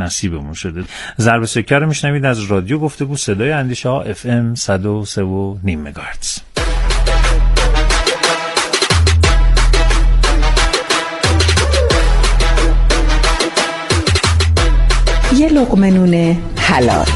نصیبمون شده. ضرب سکه رو میشنوید از رادیو گفتگو صدای اندیشه ها FM 103.5 مگاهرتز. یه لقمه نون حلال.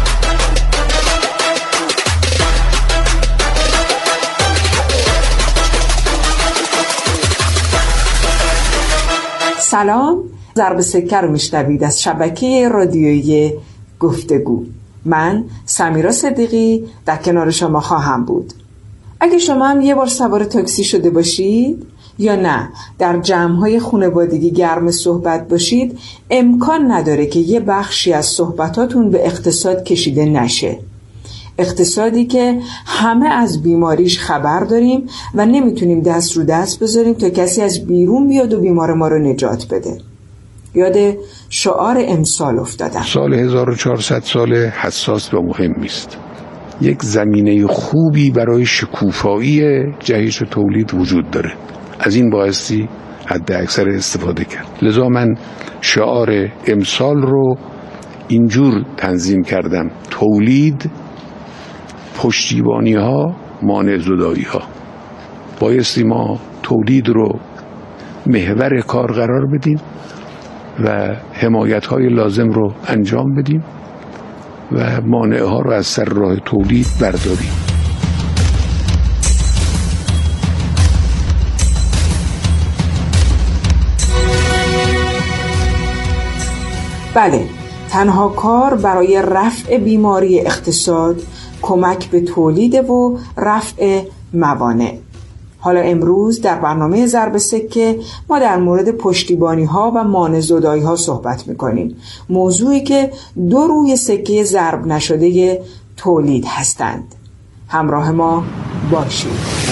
سلام، ضرب سکه رو میشنوید از شبکه رادیویی گفتگو. من سمیرا صدیقی در کنار شما خواهم بود. اگه شما هم یه بار سوار تاکسی شده باشید یا نه در جمع‌های خانوادگی گرم صحبت باشید، امکان نداره که یه بخشی از صحبتاتون به اقتصاد کشیده نشه. اقتصادی که همه از بیماریش خبر داریم و نمیتونیم دست رو دست بذاریم تا کسی از بیرون بیاد و بیمار ما رو نجات بده. یاد شعار امسال افتادم. سال 1400 سال حساس و مهمی است. یک زمینه خوبی برای شکوفایی جهش و تولید وجود داره. از این بایستی حد اکثر استفاده کرد. لذا من شعار امسال رو اینجور تنظیم کردم: تولید، پشتیبانی ها، مانع زدایی ها. بایستی ما تولید رو محور کار قرار بدیم و حمایت های لازم رو انجام بدیم و مانع ها رو از سر راه تولید برداریم. بله، تنها کار برای رفع بیماری اقتصاد کمک به تولید و رفع موانع. حالا امروز در برنامه ضرب سکه ما در مورد پشتیبانی ها و مانع زدایی ها صحبت میکنیم، موضوعی که دو روی سکه ضرب نشده تولید هستند. همراه ما باشید.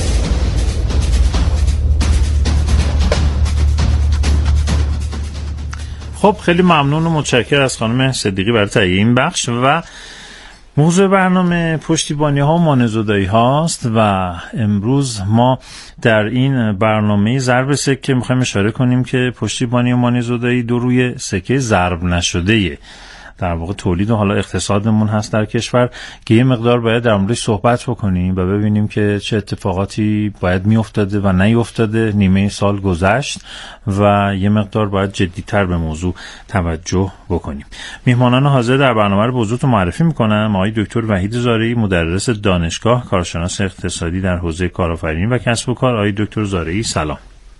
خب، خیلی ممنون و متشکرم از خانم صدیقی برای تهیه این بخش. و موضوع برنامه پشتیبانی ها و مانع زدایی هاست و امروز ما در این برنامه ضرب سکه میخوایم اشاره کنیم که پشتیبانی و مانع زدایی دو روی سکه ضرب نشده در واقع تولید و حالا اقتصادمون هست در کشور، که یه مقدار باید در موردش صحبت بکنیم و ببینیم که چه اتفاقاتی باید میافتاده و نیافتاده. نیمه سال گذشت و یه مقدار باید جدی‌تر به موضوع توجه بکنیم. میهمانان حاضر در برنامه رو به حضورتون معرفی میکنم. آقای دکتر وحید زارعی، مدرس دانشگاه، کارشناس اقتصادی در حوزه کارآفرینی و کسب و کار. آقای دکتر زارعی سلام.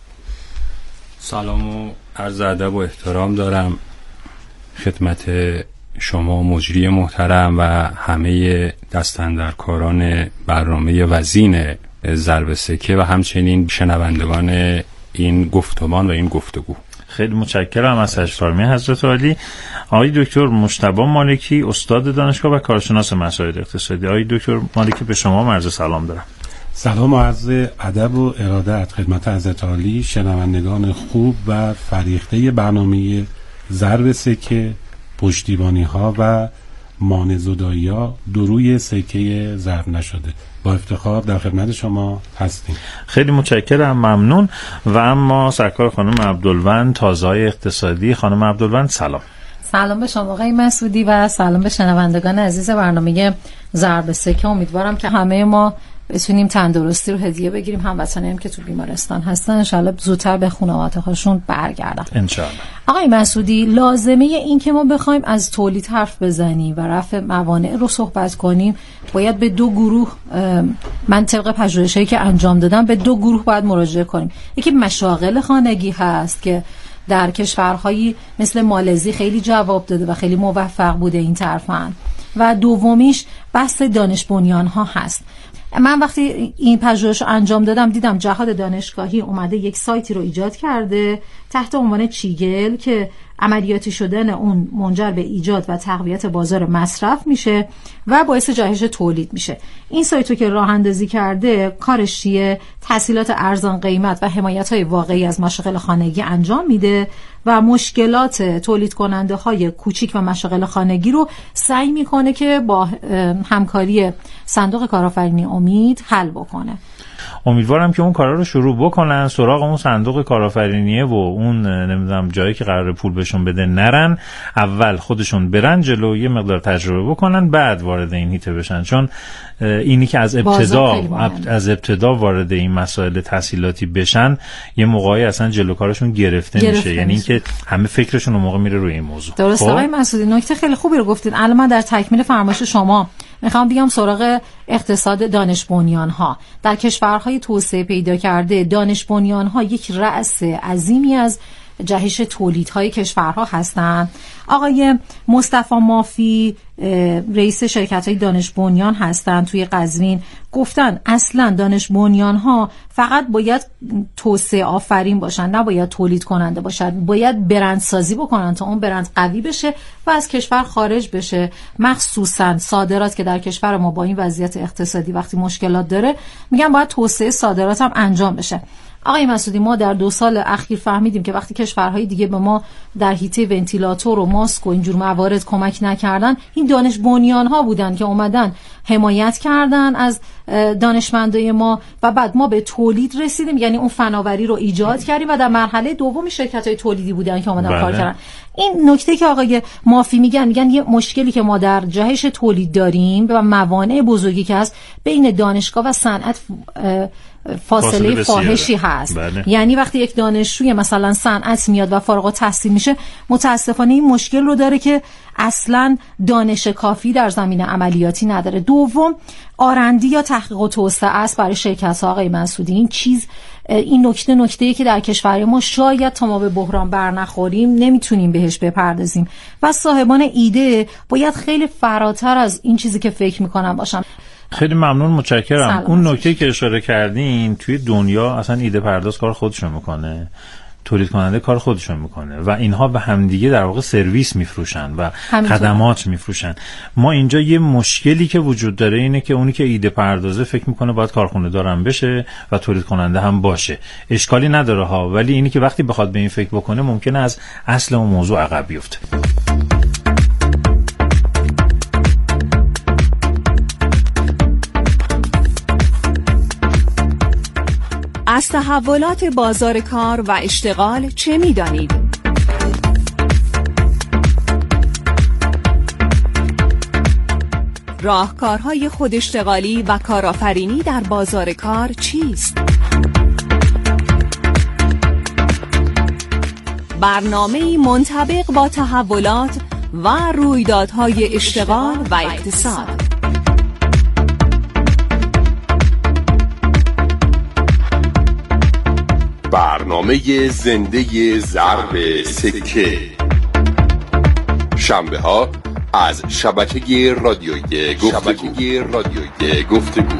سلام و عرض ادب و احترام دارم خدمت شما مجری محترم و همه دستاندرکاران برنامه وزین ضرب سکه و همچنین شنوندگان این گفتمان و این گفتگو. خیلی متشکرم از تشریف‌فرمایی حضرت عالی. آقای دکتر مجتبی مالکی، استاد دانشگاه و کارشناس مسائل اقتصادی. آقای دکتر مالکی، به شما عرض سلام دارم. سلام و عرض ادب و ارادت خدمت حضرت عالی، شنوندگان خوب و فریخته برنامه ضرب سکه، پشتیبانی ها و مانع زدایی ها دو روی سکه ضرب نشده. با افتخار در خدمت شما هستیم. خیلی متشکرم، ممنون. و اما سرکار خانم عبدالوند، تازه‌های اقتصادی. خانم عبدالوند سلام. سلام به شما آقای مسعودی و سلام به شنوندگان عزیز برنامه ضرب سکه. امیدوارم که همه ما بتونیم تندرستی رو هدیه بگیریم، هموطنانیم که تو بیمارستان هستن ان شاءالله زودتر به خانواده‌هاشون برگردن ان شاءالله. آقای مسعودی، لازمه این که ما بخوایم از تولید حرف بزنیم و رفع موانع رو صحبت کنیم، باید به دو گروه، من طبق پژوهشایی که انجام دادم به دو گروه باید مراجعه کنیم. یکی مشاغل خانگی هست که در کشورهایی مثل مالزی خیلی جواب داده و خیلی موفق بوده این طرفن، و دومیش بحث دانش بنیان ها هست. من وقتی این پژوهش رو انجام دادم دیدم جهاد دانشگاهی اومده یک سایتی رو ایجاد کرده تحت عنوان چیگل که عملیاتی شدن اون منجر به ایجاد و تقویت بازار مصرف میشه و باعث جهش تولید میشه. این سایت رو که راه اندازی کرده کارش چیه؟ تسهیلات ارزان قیمت و حمایت‌های واقعی از مشاغل خانگی انجام میده و مشکلات تولید کننده های کوچیک و مشاغل خانگی رو سعی میکنه که با همکاری صندوق کارآفرینی امید حل بکنه. امیدوارم که اون کارا رو شروع بکنن، سراغ اون صندوق کارآفرینیه و اون نمیدونم جایی که قرار پول بهشون بده نرن، اول خودشون برن جلو، یه مقدار تجربه بکنن، بعد وارد این هیته بشن. چون اینی که از ابتدا وارد این مسائل تحصیلاتی بشن، یه موقعی اصلا جلو کارشون گرفته میشه. یعنی اینکه همه فکرشون اون موقع میره روی این موضوع. درسته آقای مسعودی، نکته خیلی خوبی رو گفتید. الان من در تکمیل فرمایش شما میخوام بیام سراغ اقتصاد دانش بنیان‌ها. در کشورهای توسعه پیدا کرده دانش بنیان‌ها یک رأس عظیمی از جهش تولیدهای کشورها هستند. آقای مصطفی مافی رئیس شرکت‌های دانش بنیان هستند توی قزوین، گفتن اصلا دانش بنیان‌ها فقط باید توسعه آفرین باشن، نباید تولید کننده باشن، باید برندسازی بکنن تا اون برند قوی بشه و از کشور خارج بشه. مخصوصا صادرات که در کشور ما با این وضعیت اقتصادی وقتی مشکلات داره، میگن باید توسعه صادرات هم انجام بشه. آقای مسعودی، ما در 2 سال اخیر فهمیدیم که وقتی کشورهای دیگه به ما در حیطه ونتیلاتور و ماسک و اینجور موارد کمک نکردن، این دانش بنیان‌ها بودن که اومدن حمایت کردن از دانشمندای ما و بعد ما به تولید رسیدیم، یعنی اون فناوری رو ایجاد کردیم و در مرحله دومی شرکت‌های تولیدی بودن که اومدن کار کردن. این نکته که آقای مافی میگن یه مشکلی که ما در جهش تولید داریم و موانع بزرگی که هست بین دانشگاه و صنعت فاصله فاحشی هست. یعنی وقتی یک دانشجوی مثلا صنعت میاد و فارغ التحصیل میشه، متاسفانه این مشکل رو داره که اصلا دانش کافی در زمینه عملیاتی نداره. دوم، آرندی یا تحقیق و توسعه است برای شرکت‌ها. آقای منصوری، این نکته‌ای که در کشور ما شاید تا ما به بحران برنخوریم نمیتونیم بهش بپردازیم و صاحبان ایده باید خیلی فراتر از این چیزی که فکر میکنن باشن. خیلی ممنون، متشکرم. اون نکته که اشاره کردین، توی دنیا اصلا ایده پرداز کار خودشون میکنه، تولید کننده کار خودشون میکنه و اینها به همدیگه در واقع سرویس میفروشن و خدمات میفروشن. ما اینجا یه مشکلی که وجود داره اینه که اونی که ایده پردازه فکر میکنه باید کارخونه دارم بشه و تولید کننده هم باشه. اشکالی نداره ها، ولی اینی که وقتی بخواد به این فکر بکنه ممکنه از اصل اون موضوع عقب بیفته. از تحولات بازار کار و اشتغال چه می‌دانید؟ راهکارهای خوداشتغالی و کارآفرینی در بازار کار چیست؟ برنامه‌ای منطبق با تحولات و رویدادهای اشتغال و اقتصاد. برنامه زنده ضرب سکه، شنبه ها از شبکه رادیویی گفتگو.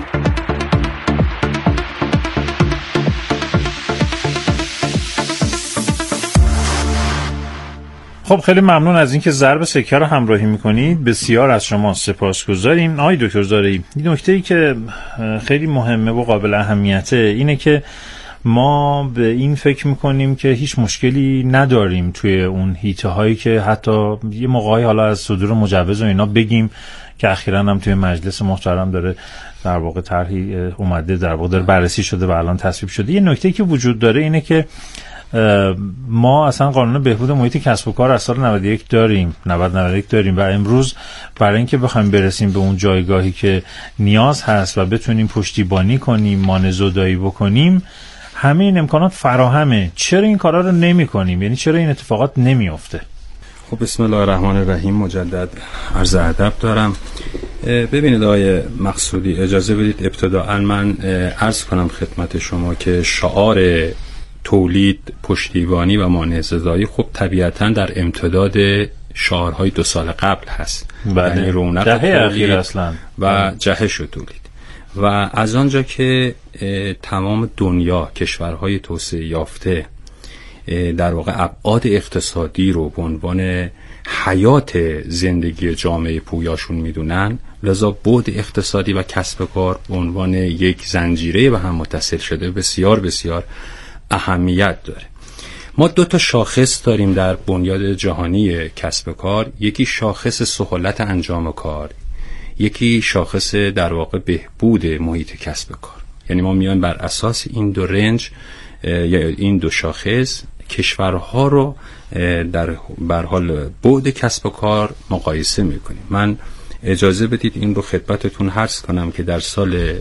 خب خیلی ممنون از اینکه ضرب سکه رو همراهی میکنید. بسیار از شما سپاسگزاریم. آقای دکتر زارعی، این نکته‌ای که خیلی مهمه و قابل اهمیته اینه که ما به این فکر میکنیم که هیچ مشکلی نداریم توی اون حیطه هایی که حتی یه موقعی حالا از صدور مجوز و اینا بگیم که اخیراً هم توی مجلس محترم داره در واقع طرحی اومده، در واقع داره بررسی شده و الان تصویب شده. یه نکته‌ای که وجود داره اینه که ما اصلا قانون بهبود محیط کسب و کار از سال 91 داریم و امروز برای اینکه بخوایم برسیم به اون جایگاهی که نیاز هست و بتونیم پشتیبانی کنیم، مانع‌زدایی بکنیم، همه این امکانات فراهمه. چرا این کارا رو نمی کنیم؟ یعنی چرا این اتفاقات نمیفته؟ خب بسم الله الرحمن الرحیم. مجدد عرض ادب دارم. ببینید آقای مقصودی، اجازه بدید ابتداء من عرض کنم خدمت شما که شعار تولید، پشتیبانی و مانع‌زدایی خب طبیعتاً در امتداد شعارهای 2 سال قبل هست. یعنی رونق تولید اصلا و جهش تولید. و از آنجا که تمام دنیا، کشورهای توسعه یافته در واقع ابعاد اقتصادی رو به عنوان حیات زندگی جامعه پویاشون میدونن، لذا بعد اقتصادی و کسب کار به عنوان یک زنجیره به هم متصل شده بسیار بسیار اهمیت داره. ما 2 شاخص داریم در بنیاد جهانی کسب کار. یکی شاخص سهولت انجام کار، یکی شاخص در واقع بهبود محیط کسب کار. یعنی ما میایم بر اساس این دو رنج یا این دو شاخص کشورها رو بر حال بعد کسب و کار مقایسه میکنیم. من اجازه بدید این رو خدمتتون عرض کنم که در سال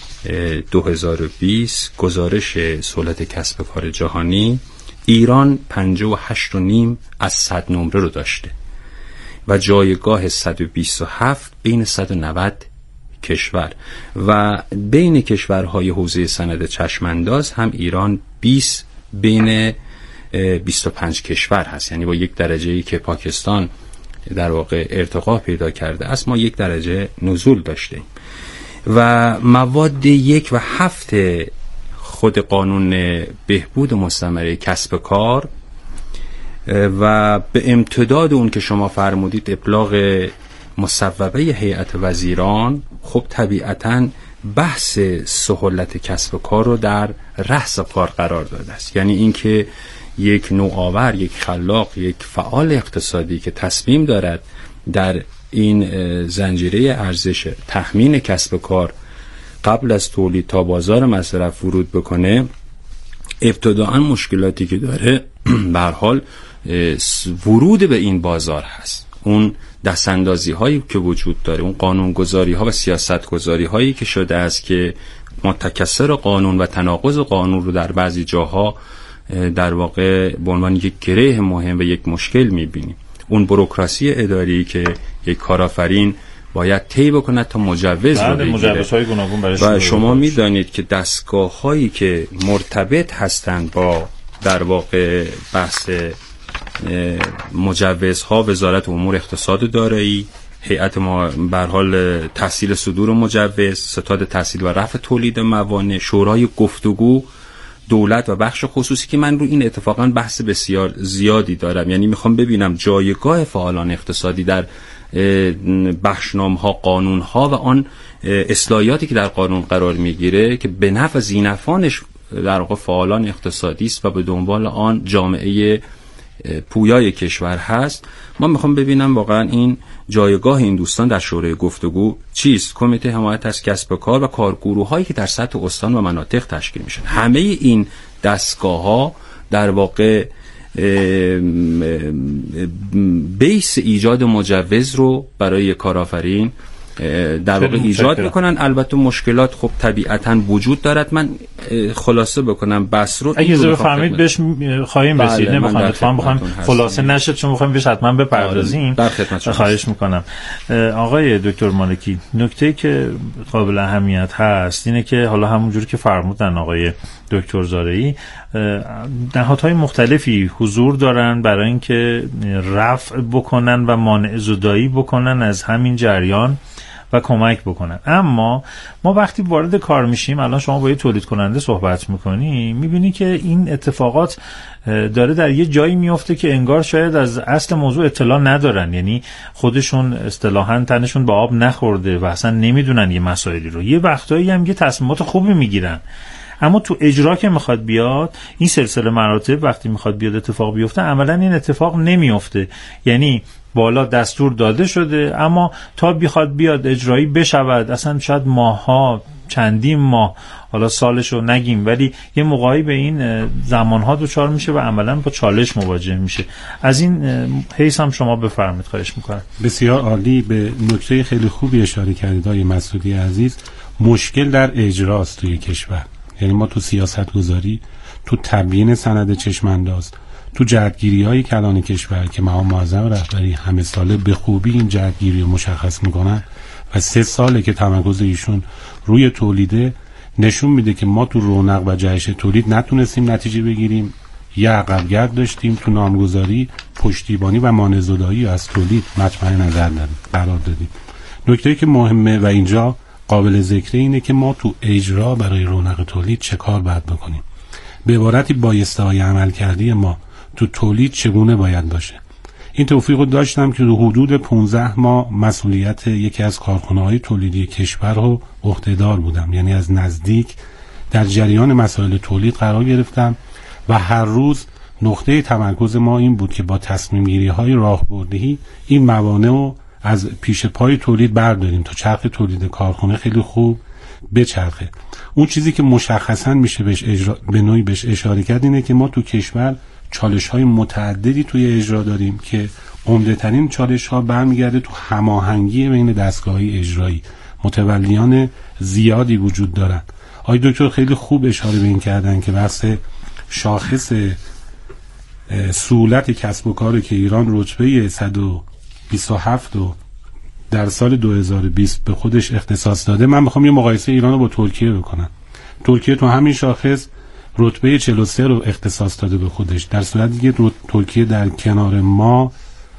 2020 گزارش سهولت کسب و کار جهانی ایران 58.5 از 100 نمره رو داشته و جایگاه 127 بین 190 کشور و بین کشورهای حوزه سند چشمانداز هم ایران 20 بین 25 کشور هست. یعنی با 1 درجه‌ای که پاکستان در واقع ارتقا پیدا کرده است، ما 1 درجه نزول داشتیم. و مواد 1 و 7 خود قانون بهبود مستمره کسب کار و به امتداد اون که شما فرمودید ابلاغ مصوبه هیئت وزیران، خب طبیعتاً بحث سهولت کسب و کار رو در رأس کار قرار داده است. یعنی اینکه یک نوآور، یک خلاق، یک فعال اقتصادی که تصمیم دارد در این زنجیره ارزش تأمین کسب و کار قبل از تولید تا بازار مصرف ورود بکنه، ابتداءً مشکلاتی که داره به هر حال ورود به این بازار هست. اون دستاندازی هایی که وجود داره، اون قانون گذاری ها و سیاست گذاری هایی که شده است که متکثر قانون و تناقض قانون رو در بعضی جاها در واقع به عنوان یک گره مهم و یک مشکل میبینیم. اون بوروکراسی اداری که یک کارآفرین باید طی بکنه تا مجوز رو بگیره. مجوزهای گوناگون برای و شما میدانید که دستگاه هایی که مرتبط هستند با در واقع بحث مجوزها، وزارت امور اقتصاد دارایی، هیئت ما بر حال تحصیل صدور مجوز، ستاد تحصیل و رفع تولید موانع، شورای گفتگو دولت و بخش خصوصی که من رو این اتفاقا بحث بسیار زیادی دارم. یعنی میخوام ببینم جایگاه فعالان اقتصادی در بخشنامه ها، قانون ها و آن اصلاحاتی که در قانون قرار میگیره که به نفع زینفانش در واقع فعالان اقتصادی است و به دنبال آن جامعه پویای کشور هست. ما میخوام ببینم واقعا این جایگاه این دوستان در شورای گفتگو چیست؟ کمیته حمایت از کسب و کار و کارگروه هایی که در سطح استان و مناطق تشکیل میشن، همه این دستگاه ها در واقع بیس ایجاد مجوز رو برای کارآفرین در واقع ایجاد میکنن. البته مشکلات خب طبیعتاً وجود دارد. من خلاصه بکنم بحث رو. اگه اجازه بفرمایید بهش خواهیم رسید. بخوام خلاصه نشه چون میخوایم بهش حتما بپردازیم. خواهش میکنم. آقای دکتر مالکی، نکته‌ای که قابل اهمیت هست اینه که حالا همونجوری که فرمودن آقای دکتر زارعی، نهادهای مختلفی حضور دارن برای اینکه رفع بکنن و مانع زدایی بکنن از همین جریان و کمک بکنن. اما ما وقتی وارد کار میشیم، الان شما با یه تولید کننده صحبت میکنی، میبینی که این اتفاقات داره در یه جایی میفته که انگار شاید از اصل موضوع اطلاع ندارن، یعنی خودشون اصطلاحاً تنشون به آب نخورده و اصلا نمیدونن یه مسائلی رو. یه وقتایی هم یه تصمیمات خوبی میگیرن، اما تو اجرا که میخواد بیاد، این سلسله مراتب وقتی میخواد بیاد اتفاق بیفته، عملا این اتفاق نمیفته. یعنی بالا دستور داده شده، اما تا بخواد بیاد اجرایی بشود اصلا شاید ماها، چندین ماه، حالا سالشو نگیم، ولی یه موقعی به این زمانها دچار میشه و عملا با چالش مواجه میشه. از این حیث هم شما بفرمایید، خواهش میکنم. بسیار عالی، به نکته خیلی خوبی اشاره کردید آقای مسعودی عزیز. مشکل در اجراست توی کشور. یعنی ما تو سیاست گذاری، تو تبیین سند چشمانداز، تو جهتگیری های کلان کشور که مقام معظم رهبری همه ساله به خوبی این جهتگیری رو مشخص میکنن و 3 ساله که تمرکز ایشون روی تولیده، نشون میده که ما تو رونق و جهش تولید نتونستیم نتیجه بگیریم. یه عقبگرد داشتیم تو نامگذاری، پشتیبانی و مانع‌زدایی از تولید مطمع نظر قرار دادیم. نکته‌ای که مهمه و اینجا قابل ذکره اینه که ما تو اجرا برای رونق تولید چه کار باید بکنیم. به عبارتی بایسته‌های عمل کردی ما تو تولید چگونه باید باشه. این توفیق رو داشتم که تو حدود 15 ماه مسئولیت یکی از کارخانه‌های تولیدی کشور رو عهده‌دار بودم. یعنی از نزدیک در جریان مسائل تولید قرار گرفتم و هر روز نقطه تمرکز ما این بود که با تصمیم گیری‌های راهبردی این موانع رو از پیش پای تولید برداریم تا چرخ تولید کارخانه خیلی خوب بچرخه. اون چیزی که مشخصا میشه به نوعی بهش اشاره کرد اینه که ما تو کشور چالش‌های متعددی توی اجرا داریم که عمده ترین چالش‌ها برمیگرده تو هماهنگی بین دستگاه‌های اجرایی. متولیان زیادی وجود دارن. آقای دکتر خیلی خوب اشاره به این کردن که بحث شاخص سهولت کسب و کار که ایران رتبه 127 رو در سال 2020 به خودش اختصاص داده. من میخوام یه مقایسه ایران رو با ترکیه بکنم. ترکیه تو همین شاخص رتبه 43 رو اختصاص داده به خودش، در صورتی که ترکیه در کنار ما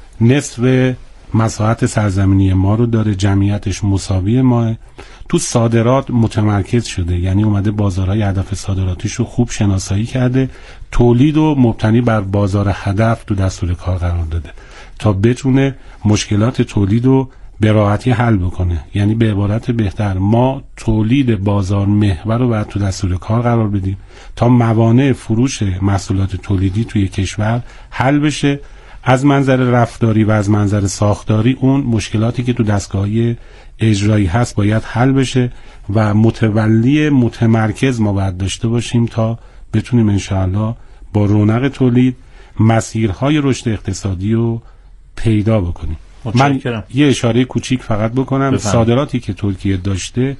نصف مساحت سرزمینی ما رو داره، جمعیتش مساوی ماه. تو صادرات متمرکز شده، یعنی اومده بازارهای هدف صادراتیش رو خوب شناسایی کرده، تولید رو مبتنی بر بازار هدف تو دستور کار قرار داده تا بتونه مشکلات تولید رو به راحتی حل بکنه. یعنی به عبارت بهتر ما تولید بازار محور رو باید تو دستور کار قرار بدیم تا موانع فروش محصولات تولیدی توی کشور حل بشه. از منظر رفتاری و از منظر ساختاری اون مشکلاتی که تو دستگاه‌های اجرایی هست باید حل بشه و متولی متمرکز ما باید داشته باشیم تا بتونیم انشاءالله با رونق تولید مسیرهای رشد اقتصادی رو پیدا بکنیم. من یه اشاره کوچیک فقط بکنم. صادراتی که ترکیه داشته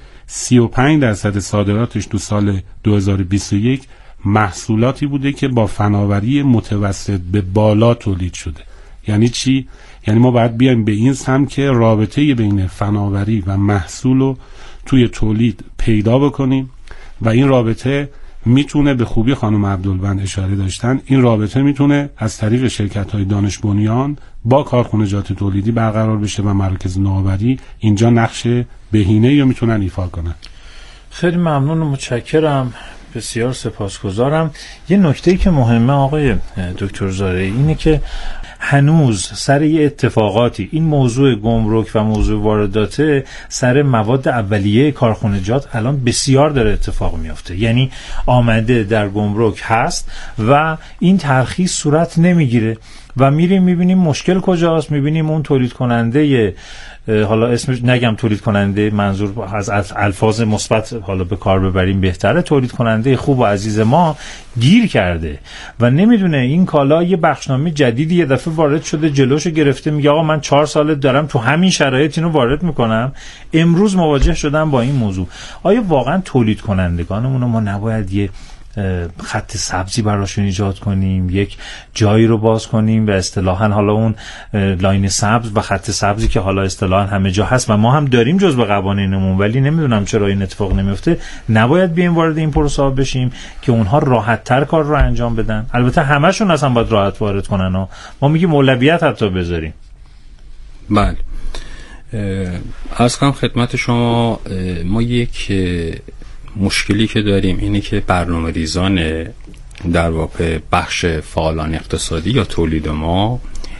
35% صادراتش تو سال 2021 محصولاتی بوده که با فناوری متوسط به بالا تولید شده. یعنی چی؟ یعنی ما باید بیایم به این سمت که رابطه بین فناوری و محصول رو توی تولید پیدا بکنیم و این رابطه میتونه، به خوبی خانم عبدالبند اشاره داشتن، این رابطه میتونه از طریق شرکت‌های دانش بنیان با کارخانجات تولیدی برقرار بشه و مراکز نوآوری اینجا نقش بهینه‌ای رو میتونن ایفا کنن. خیلی ممنون و متشکرم، بسیار سپاسگزارم. یه نکته‌ای که مهمه آقای دکتر زارعی اینه که هنوز سر یه اتفاقاتی این موضوع گمرک و موضوع واردات سر مواد اولیه کارخانجات الان بسیار داره اتفاق میفته. یعنی آمده در گمرک هست و این ترخیص صورت نمیگیره و میریم میبینیم مشکل کجاست. میبینیم اون تولید کننده، حالا اسمش نگم تولید کننده، منظور از الفاظ مثبت حالا به کار ببریم بهتره، تولید کننده خوب و عزیز ما گیر کرده و نمیدونه این کالا یه بخشنامه جدیدی یه دفعه وارد شده، جلوشو گرفته، میگه آقا من 4 ساله دارم تو همین شرایط اینو وارد میکنم، امروز مواجه شدم با این موضوع. آیا واقعا تولید کنندگانمون ما نباید یه خط سبزی براشون ایجاد کنیم، یک جایی رو باز کنیم و اصطلاحاً حالا اون لاین سبز و خط سبزی که حالا اصطلاحاً همه جا هست و ما هم داریم جزو قوانینمون، ولی نمیدونم چرا این اتفاق نمیفته، نباید بیایم وارد این پروسه بشیم که اونها راحت تر کار رو انجام بدن؟ البته همشون اصلا باید راحت وارد کنن و ما میگیم اولویت حتی بذاریم. بله، عرض کنم خدمت شما، ما یک مشکلی که داریم اینه که برنامه ریزان در واقع بخش فعالان اقتصادی یا تولید ما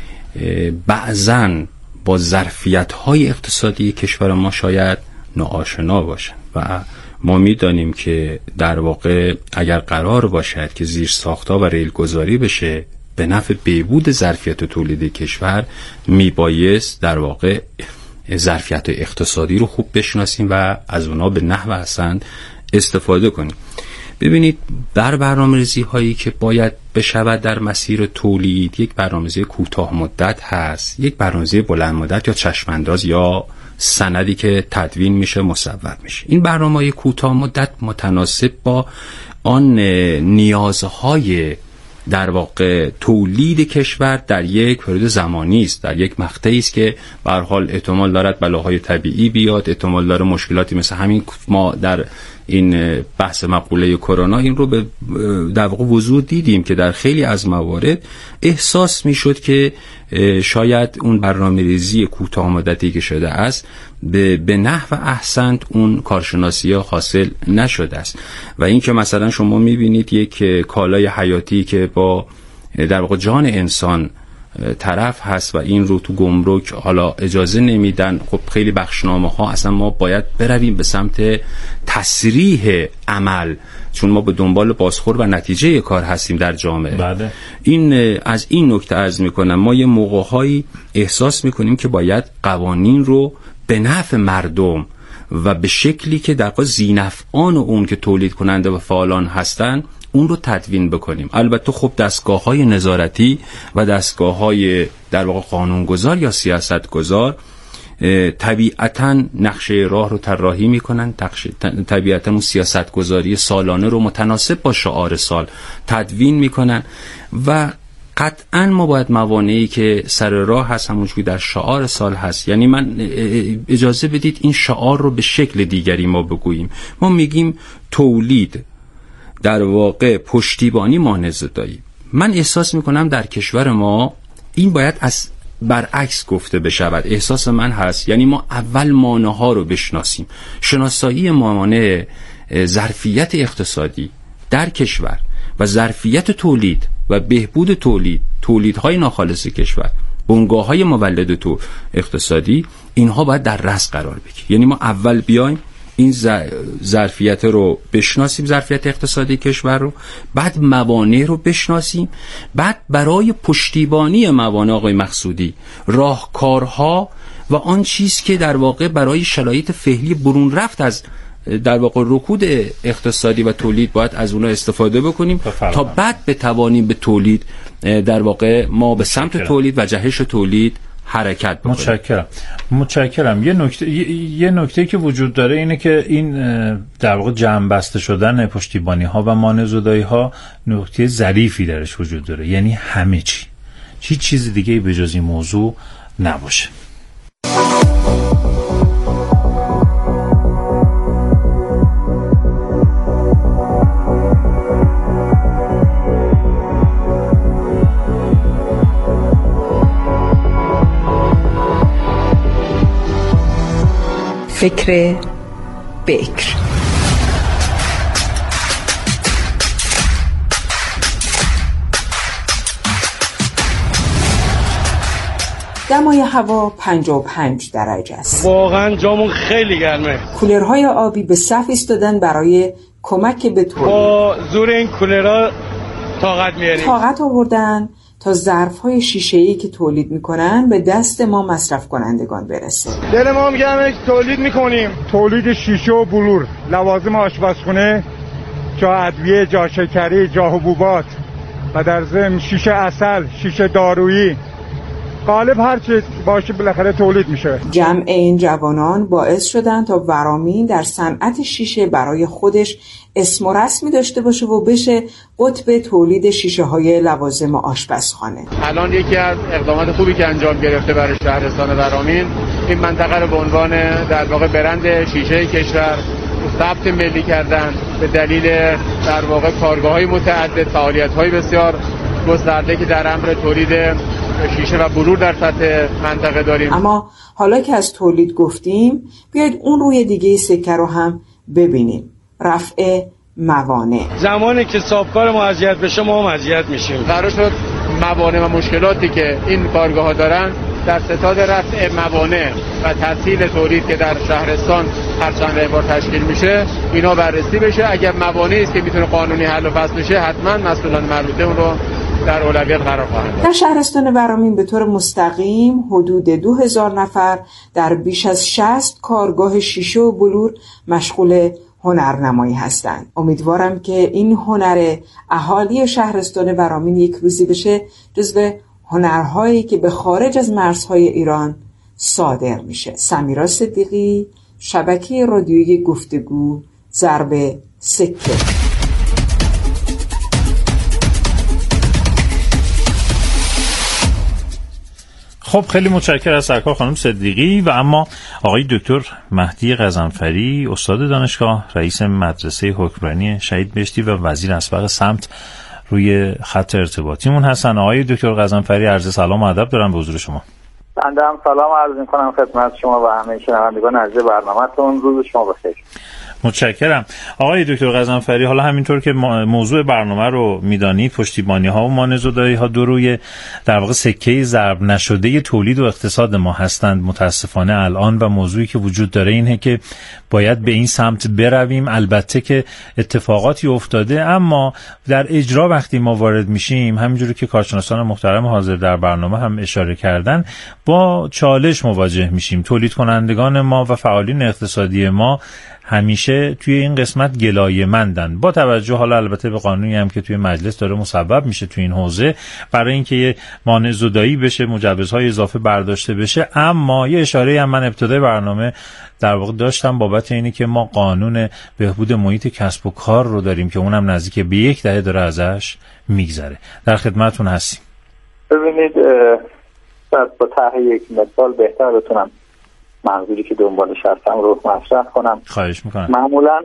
بعضن با ظرفیت‌های اقتصادی کشور ما شاید ناآشنا باشن و ما می‌دانیم که در واقع اگر قرار باشد که زیر ساخت‌ها و ریلگذاری بشه به نفع بهبود ظرفیت تولیدی کشور، میبایست در واقع ظرفیت اقتصادی رو خوب بشناسیم و از اونها به نحو احسن استفاده کنیم. ببینید، در برنامه‌ریزی هایی که باید بشود در مسیر تولید، یک برنامه‌ریزی کوتاه مدت هست، یک برنامه‌ریزی بلند مدت یا چشم‌انداز یا سندی که تدوین میشه مصوب میشه. این برنامه‌های کوتاه مدت متناسب با آن نیازهای در واقع تولید کشور در یک پریود زمانی است، در یک مقطعی است که به هر حال احتمال دارد بلاهای طبیعی بیاد، احتمال داره مشکلاتی مثل همین ما در این بحث مقوله کرونا این رو به در واقع وضوح دیدیم که در خیلی از موارد احساس میشد که شاید اون برنامه‌ریزی کوتاه مدتی که شده است به نحو احسن اون کارشناسی حاصل نشده است و این که مثلا شما میبینید یک کالای حیاتی که با در واقع جان انسان طرف هست و این رو تو گمرک حالا اجازه نمیدن، خب خیلی بخشنامه ها اصلا ما باید برویم به سمت تسریح عمل، چون ما به دنبال بازخورد و نتیجه کار هستیم در جامعه. بله. این از این نکته عرض میکنم، ما یه موقع‌هایی احساس میکنیم که باید قوانین رو به نفع مردم و به شکلی که در واقع ذینفعان اون که تولید کننده و فعالان هستن اون رو تدوین بکنیم. البته خب دستگاه‌های نظارتی و دستگاه‌های در واقع قانونگذار یا سیاستگذار طبیعتاً نقشه راه رو طراحی میکنن، طبیعتاً اون سیاستگذاری سالانه رو متناسب با شعار سال تدوین میکنن و قطعاً ما باید موانعی که سر راه هست همونجوری در شعار سال هست، یعنی من اجازه بدید این شعار رو به شکل دیگری ما بگوییم. ما میگیم تولید در واقع پشتیبانی مانع‌زدایی. من احساس میکنم در کشور ما این باید از برعکس گفته بشود. احساس من هست یعنی ما اول مانع‌ها رو بشناسیم. شناسایی موانع ظرفیت اقتصادی در کشور و ظرفیت تولید و بهبود تولیدهای ناخالص کشور، بنگاه‌های مولد تو اقتصادی، اینها باید در رأس قرار بگیره. یعنی ما اول بیایم این ظرفیت رو بشناسیم، ظرفیت اقتصادی کشور رو، بعد موانع رو بشناسیم، بعد برای پشتیبانی موانع آقای مقصودی راهکارها و آن چیز که در واقع برای شرایط فعلی برون رفت از در واقع رکود اقتصادی و تولید باید از اونها استفاده بکنیم تا بعد بتوانیم به تولید در واقع ما به سمت تولید و جهش تولید حرکت بکنیم. متشکرم. یه نکته که وجود داره اینه که این در واقع جمع بسته شدن پشتیبانی ها و مانع‌زدایی ها نکته ظریفی درش وجود داره، یعنی همه چی چیز دیگه به جز این موضوع نباشه. فکر بکر. دمای هوا 55 درجه است. واقعا جامون خیلی گرمه. کولرهای آبی به صف ایستادن برای کمک به تولید. با زور این کولرها طاقت آوردن تا ظرف‌های شیشه‌ای که تولید می‌کنن به دست ما مصرف کنندگان برسه. دل ما میگه تولید می‌کنیم. تولید شیشه و بلور، لوازم آشپزخونه، جا ادویه، جا شکری، جا حبوبات و در ضمن شیشه عسل، شیشه دارویی، غالب هر چیز باشه بالاخره تولید میشه. جمع این جوانان باعث شدن تا ورامین در صنعت شیشه برای خودش اسم و رسمی داشته باشه و بشه قطب تولید شیشه های لوازم آشپزخانه. الان یکی از اقدامات خوبی که انجام گرفته برای شهرستان ورامین این منطقه رو به عنوان در واقع برند شیشه کشور ثبت ملی کردن به دلیل در واقع کارگاه‌های متعدد، فعالیت‌های بسیار گسترده که در امر تولید شیشه و بلور در سطح منطقه داریم. اما حالا که از تولید گفتیم بیاید اون روی دیگه سکه رو هم ببینیم. رفع موانع. زمانی که صاحبکار ما اذیت بشه ما هم اذیت میشیم. قرار شد موانع و مشکلاتی که این کارگاه‌ها دارن در ستاد رفع موانع و تسهیل تولید که در شهرستان هر چند بار تشکیل میشه اینا بررسی بشه. اگر موانعی است که میتونه قانونی حل و فصل بشه حتما مسئولان مربوطه اون رو در اولویت قرار خواهند داد. در شهرستان ورامین به طور مستقیم حدود 2000 نفر در بیش از 60 کارگاه شیشه و بلور مشغول هنرنمایی هستند. امیدوارم که این هنر اهالی شهرستان ورامین یک روزی بشه جزو هنرهایی که به خارج از مرزهای ایران صادر میشه. سمیرا صدیقی، شبکه رادیویی گفتگو، ضرب سکه. خب خیلی متشکرم از سرکار خانم صدیقی. و اما آقای دکتر مهدی غضنفری، استاد دانشگاه، رئیس مدرسه حکمرانی شهید بهشتی و وزیر اسبق سمت روی خط ارتباطیمون هستن. آقای دکتر غضنفری عرض سلام و ادب دارم به حضور شما. بنده هم سلام عرض می‌کنم خدمت شما و همه شنوندگان عزیز برنامه‌تون. روز شما بخیر. متشکرم. آقای دکتر غضنفری، حالا همینطور که موضوع برنامه رو میدانید، پشتیبانی‌ها و مانع‌زدایی‌ها دو روی در واقع سکه ضرب نشده تولید و اقتصاد ما هستند متاسفانه الان، و موضوعی که وجود داره اینه که باید به این سمت برویم. البته که اتفاقاتی افتاده، اما در اجرا وقتی ما وارد میشیم، همینجوری که کارشناسان محترم حاضر در برنامه هم اشاره کردن، با چالش مواجه میشیم. تولید کنندگان ما و فعالین اقتصادی ما همیشه توی این قسمت گلایه‌مندن، با توجه حالا البته به قانونی هم که توی مجلس داره مصوب میشه توی این حوزه برای اینکه یه مانع زدایی بشه، مجوزهای اضافه برداشته بشه. اما یه اشاره هم من ابتدای برنامه در واقع داشتم بابت اینی که ما قانون بهبود محیط کسب و کار رو داریم که اونم نزدیک به 10 دهه داره ازش میگذره. در خدمتتون هستیم. ببینید، با طرح یک مثال بهتر بتونم منظوری که دنبالش هستم رو مطرح کنم. خواهش میکنم. معمولا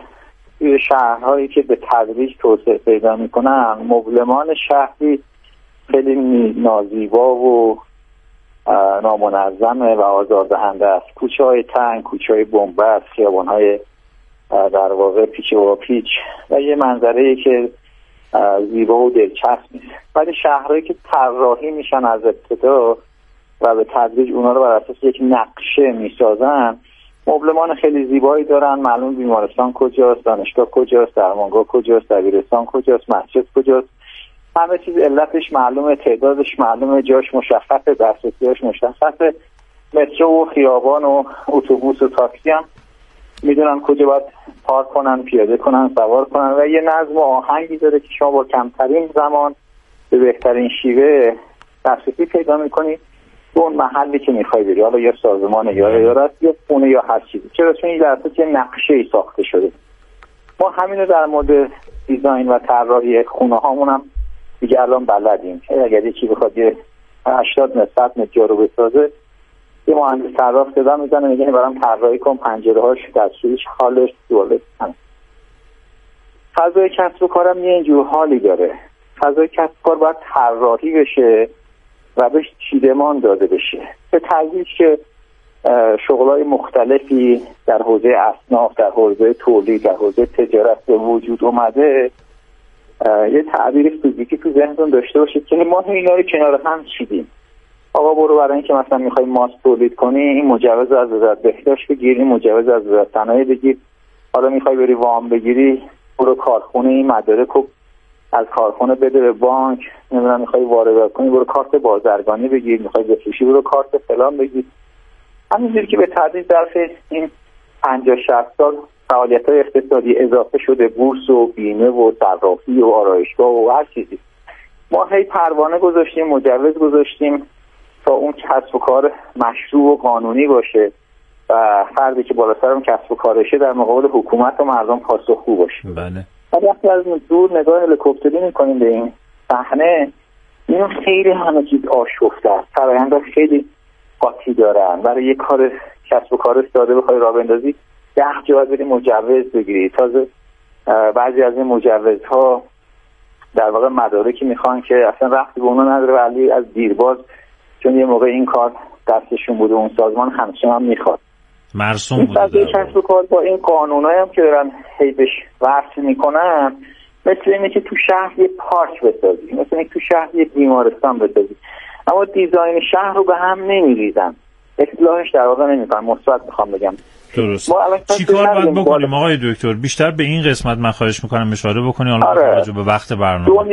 شهرهایی که به تدریج توسعه پیدا میکنن، مبلمان شهری خیلی نازیبا و نامنظمه و آزاردهنده است. کوچه های تنگ، کوچه های بنبست، خیابان های در واقع پیچ و پیچ و یه منظره که زیبا و دلچسب نیست. ولی شهرهایی که طراحی میشن از ابتدا و به تدریج اونا رو بر اساس یک نقشه میسازن، مبلمان خیلی زیبایی دارن. معلوم بیمارستان کجاست، دانشگاه کجاست، درمانگاه کجاست، دبیرستان کجاست، مسجد کجاست، همه چیز علتش معلومه، تعدادش معلومه، جاش مشخصه، دسترسیش مشخصه. مترو و خیابان و اتوبوس و تاکسی هم میدونن کجا باید پارک کنن، پیاده کنن، سوار کنن و یه نظم و آهنگی داره که شما با کمترین زمان به بهترین شیوه دسترسی پیدا میکنی به اون محلی که میخوای بری، حالا یا سازمان یا اداره یا خونه یا هر چیزی. چرا؟ چون این در اساس یه نقشه‌ای ساخته شده. ما همین رو در مورد دیزاین و طراحی خونه هامون هم دیگه الان بلدیم. اگر یکی بخواد یه 80 متر 100 متر جا رو بسازه، یه مهندس طراح صدا میزنه میگه برام طراحی کن، پنجره‌هاش، دستشویش، حالش جالب. فضای کسب و کارم یه اینجور حالی داره. فضای کسب و کار باید طراحی بشه و بهش چیدمان داده بشه. به تدریج که شغل‌های مختلفی در حوزه اصناف، در حوزه تولید، در حوزه تجارت به وجود اومده، یه تعبیر فیزیکی تو ذهنتون داشته باشید که ما اینا رو کنار هم چیدیم. آقا برو برای اینکه مثلا میخوای ماست تولید کنی، این مجوز از وزارت بهداشت بگیر، این مجوز از وزارت صنایع بگیر. حالا میخوای بری وام بگیری، برو کارخونه این مدارک رو از کارخونه بده به بانک. نمیدونم میخوای واردات کنی، برو کارت بازرگانی بگیر، میخوای بفروشی برو کارت فلان بگیر. همینجوری که به تدریج ظرف این 50-60 سال فعالیت‌های اقتصادی اضافه شده، بورس و بیمه و صرافی و آرایشگاه و هر چیزی، ما هی پروانه گذاشتیم، مجوز گذاشتیم تا اون کسب و کار مشروع و قانونی باشه و فردی که بالا سر اون کسب و کارشه در مقابل حکومت و مردم پاسخگو باشه. بله. وقتی از دور نگاه هلیکوپتری می‌کنیم به این صحنه، این خیلی همه چیز آشفته است. فرآیندها خیلی قاطی دارن. برای یک کار کسب و کار ساده بخوای راه بندازی 10 جا باید بری مجوز بگیری. تازه بعضی از این مجوزها در واقع مدارکی میخوان که اصلا ربطی به اونا نداره، ولی از دیرباز چون یه موقع این کار دستشون بوده اون سازمان همچنان میخواد. مرسوم بوده. این کسب و کار با این قانونایی هم که دارن هی بهش وصل میکنن، مثل اینه که تو شهر یه پارک بسازی، مثل اینه که تو شهر یه بیمارستان بسازی، اما دیزاین شهر رو به هم نمیریزن، اصلاحش در واقع نمیکنن. مثبت میخوام بگم. درست. چی کار باید بکنیم آقای دکتر؟ بیشتر به این قسمت من خواهش میکنم اشاره بکنی، حالا توجه به وقت برنامه.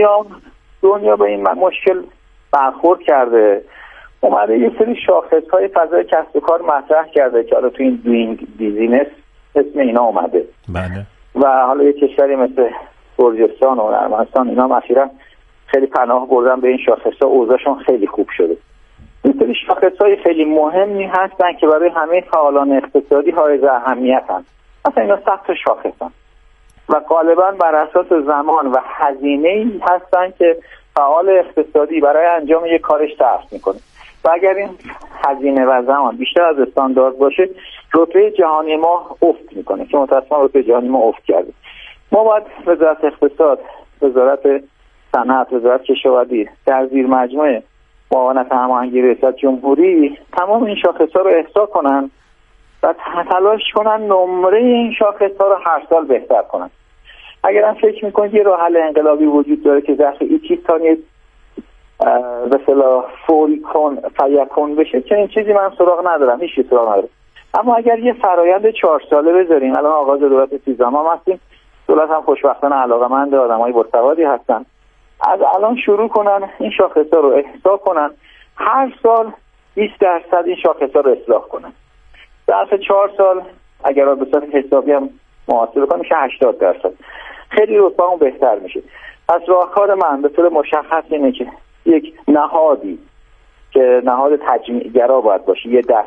دنیا به این مشکل برخورد کرده، اومده یه سری شاخص‌های فضای کسب و کار مطرح کرده که حالا تو این دوینگ بیزینس اسم اینا اومده. بله. و حالا یه کشوری مثل گرجستان و ارمنستان اینا مثلا خیلی پناه بردن به این شاخص‌ها، اوضاعشون خیلی خوب شده. این سری شاخص‌های خیلی مهمی هستن که برای همه فعالان اقتصادی حائز اهمیتن. مثلا اینا 100 تا شاخصن و غالبا بر اساس زمان و هزینه‌ای هستن که فعال اقتصادی برای انجام یک کارش صرف میکنه و اگر این هزینه و زمان بیشتر از استاندارد باشه، رتبه جهانی ما افت میکنه که متأسفانه رتبه جهانی ما افت کرده. ما باید وزارت اقتصاد، وزارت صنعت، وزارت کشاورزی در زیر مجموعه معاونت هماهنگی ریاست جمهوری تمام این شاخص‌ها رو احصا کنن و تلاش کنن نمره این شاخص‌ها رو هر سال بهتر کنن. اگر هم فکر میکنید یه راه حل انقلابی وجود داره که ظرف 20 ثانیه به اصطلاح فیکون بشه، چنین چیزی من سراغ ندارم، هیچ سراغ ندارم. اما اگر یه فرایند 4 ساله بذاریم، الان آغاز دولت 13 ما هستیم، دولت هم خوشبختانه علاقه‌مند آدمای باسوادی هستن، از الان شروع کنن این شاخص‌ها رو احصا کنن، هر سال 20% این شاخص‌ها رو اصلاح کنن. ظرف 4 سال اگر به صورت حسابی هم محاسبه کنیم میشه 80%. خیلی رتبه‌مون بهتر میشه. پس راهکار من به طور مشخص اینه که یک نهادی که نهاد تجمیع‌گرا باید باشه، یه